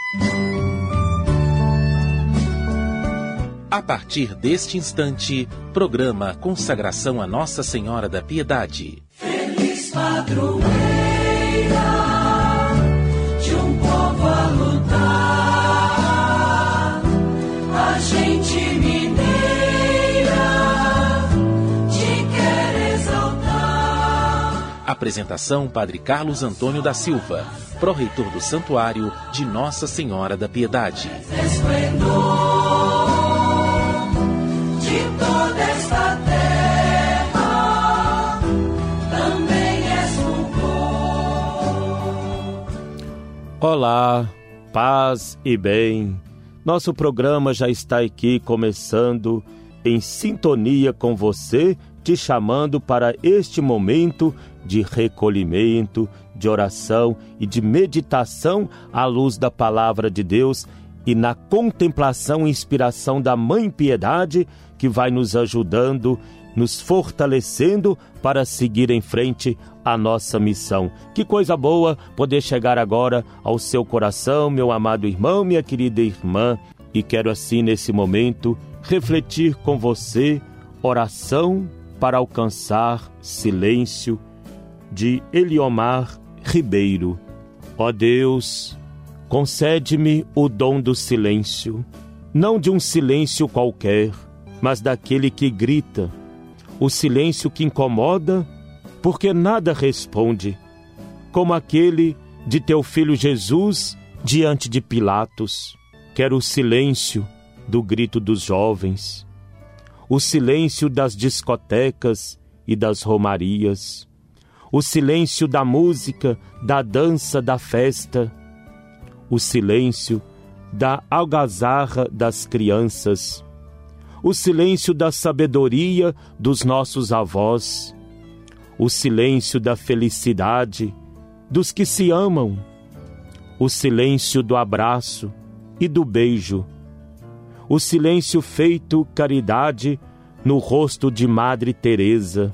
A partir deste instante, programa Consagração a Nossa Senhora da Piedade. Feliz padroeira de um povo a lutar, a gente mineira te quer exaltar. Apresentação: Padre Carlos Antônio da Silva, pró-reitor do Santuário de Nossa Senhora da Piedade. Esplendor de toda esta terra, também és fulgor. Olá, paz e bem. Nosso programa já está aqui começando em sintonia com você, te chamando para este momento de recolhimento, de oração e de meditação à luz da Palavra de Deus e na contemplação e inspiração da Mãe Piedade, que vai nos ajudando, nos fortalecendo para seguir em frente a nossa missão. Que coisa boa poder chegar agora ao seu coração, meu amado irmão, minha querida irmã, e quero assim nesse momento refletir com você oração para alcançar silêncio, de Eliomar Ribeiro. Ó Deus, concede-me o dom do silêncio, não de um silêncio qualquer, mas daquele que grita, o silêncio que incomoda, porque nada responde, como aquele de teu filho Jesus diante de Pilatos. Quero o silêncio do grito dos jovens, o silêncio das discotecas e das romarias, o silêncio da música, da dança, da festa, o silêncio da algazarra das crianças, o silêncio da sabedoria dos nossos avós, o silêncio da felicidade dos que se amam, o silêncio do abraço e do beijo, o silêncio feito caridade no rosto de Madre Teresa,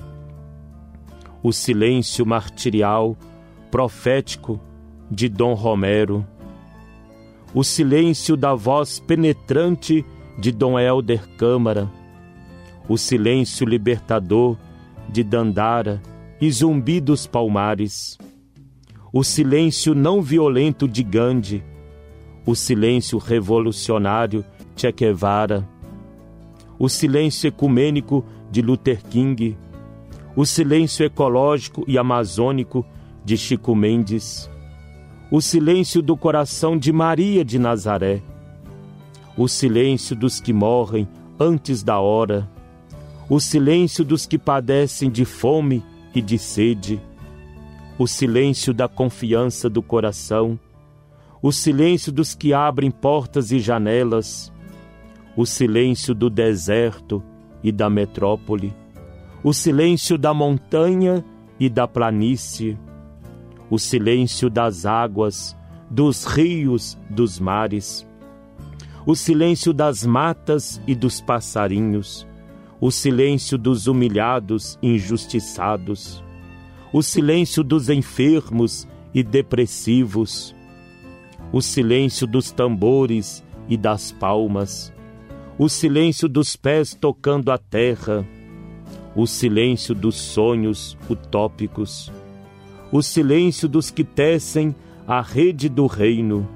o silêncio martirial profético de Dom Romero, o silêncio da voz penetrante de Dom Helder Câmara, o silêncio libertador de Dandara e Zumbi dos Palmares, o silêncio não violento de Gandhi, o silêncio revolucionário de Che Guevara, o silêncio ecumênico de Luther King, o silêncio ecológico e amazônico de Chico Mendes, o silêncio do coração de Maria de Nazaré, o silêncio dos que morrem antes da hora, o silêncio dos que padecem de fome e de sede, o silêncio da confiança do coração, o silêncio dos que abrem portas e janelas, o silêncio do deserto e da metrópole, o silêncio da montanha e da planície, o silêncio das águas, dos rios, dos mares, o silêncio das matas e dos passarinhos, o silêncio dos humilhados e injustiçados, o silêncio dos enfermos e depressivos, o silêncio dos tambores e das palmas, o silêncio dos pés tocando a terra, o silêncio dos sonhos utópicos, o silêncio dos que tecem a rede do reino,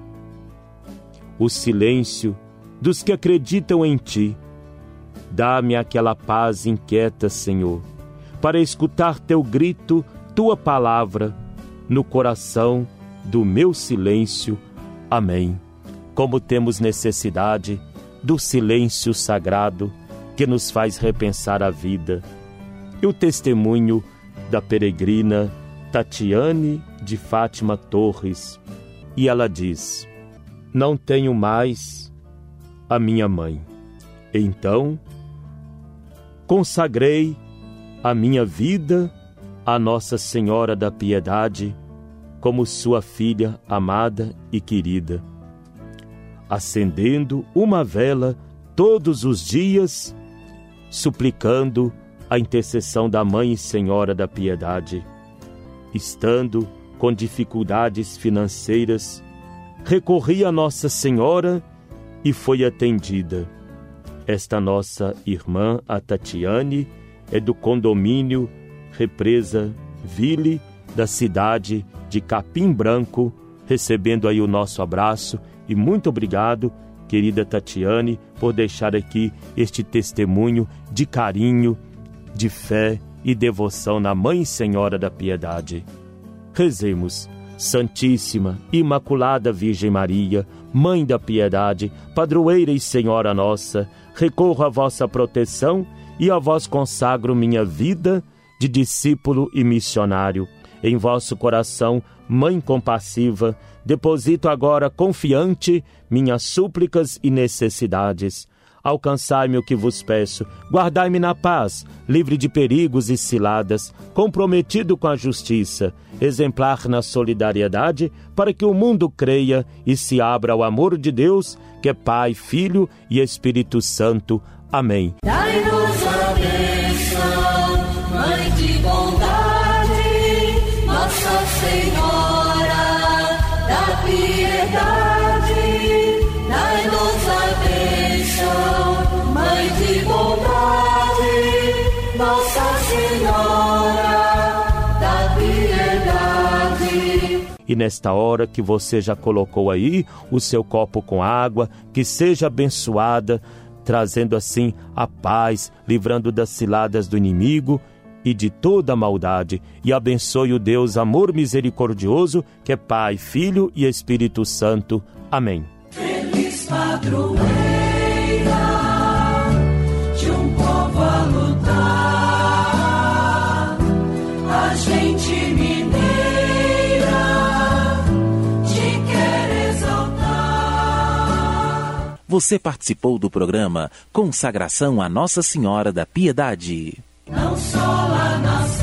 o silêncio dos que acreditam em Ti. Dá-me aquela paz inquieta, Senhor, para escutar Teu grito, Tua palavra, no coração do meu silêncio. Amém. Como temos necessidade do silêncio sagrado que nos faz repensar a vida. E o testemunho da peregrina Tatiane de Fátima Torres. E ela diz: não tenho mais a minha mãe. Então, consagrei a minha vida a Nossa Senhora da Piedade como sua filha amada e querida, acendendo uma vela todos os dias, suplicando a intercessão da Mãe Senhora da Piedade, estando com dificuldades financeiras, recorri a Nossa Senhora e foi atendida. Esta nossa irmã, a Tatiane, é do condomínio Represa Ville, da cidade de Capim Branco, recebendo aí o nosso abraço. E muito obrigado, querida Tatiane, por deixar aqui este testemunho de carinho, de fé e devoção na Mãe Senhora da Piedade. Rezemos. Santíssima, Imaculada Virgem Maria, Mãe da Piedade, Padroeira e Senhora nossa, recorro à vossa proteção e a vós consagro minha vida de discípulo e missionário. Em vosso coração, Mãe compassiva, deposito agora confiante minhas súplicas e necessidades. Alcançai-me o que vos peço, guardai-me na paz, livre de perigos e ciladas, comprometido com a justiça, exemplar na solidariedade, para que o mundo creia e se abra ao amor de Deus, que é Pai, Filho e Espírito Santo. Amém. Dai-nos a bênção, Mãe de bondade, Nossa Senhora da Piedade. Dai-nos a bênção, Mãe de bondade, Nossa Senhora da Piedade. E nesta hora que você já colocou aí o seu copo com água, que seja abençoada, trazendo assim a paz, livrando das ciladas do inimigo e de toda a maldade. E abençoe o Deus amor misericordioso, que é Pai, Filho e Espírito Santo. Amém. Feliz padroeira de um povo a lutar, a gente mineira te quer exaltar. Você participou do programa Consagração a Nossa Senhora da Piedade. Não só a nossa